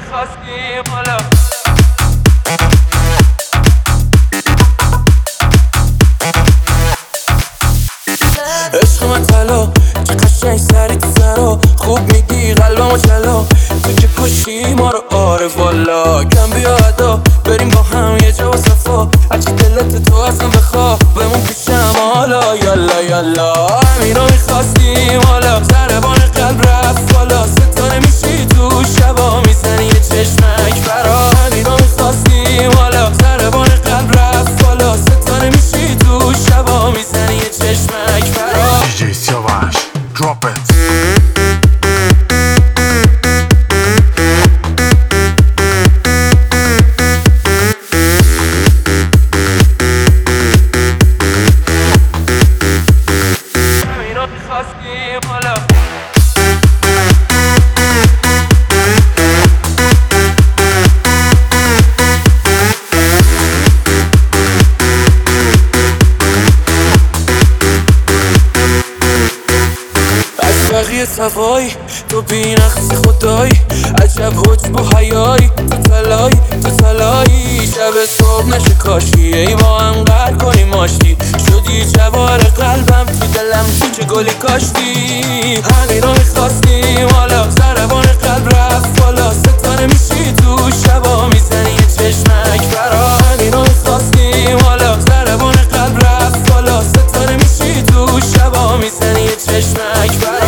میخواستیم حالا عشق من طلا چه قشنگ سری تو سرا خوب میگی قلبمو جلا تو که کشی ما رو آره والا کم بیا ادا بریم با هم یه جا و صفا هرچی دلت تو اصلا بخوا بمون پیشم حالا یالا یالا همینو میخواستیم حالا ضربان قلب رفت بالا ستاره میشی تو شبا میزنی یه چشمک برا همینو میخواستیم حالا ضربان قلب رفت بالا ستاره میشی تو شبا میزنی یه چشمک برا DJ Siavash, drop it. همینو میخواستیم حالا بقیه صفایی تو بینقصی خدایی عجب حجب و حیایی تو تلایی شب صبح نشه کاشی ای با هم قهر کنی ماشتی شدی جوار قلبم تو دلم چه گلی کاشتی همین رو میخواستیم حالا ضربان قلب رفت بالا ستاره میشی تو شبا میزنی یه چشمک برا همین رو میخواستیم حالا ضربان قلب رفت بالا ستاره میشی تو شبا میزنی یه چشمک برا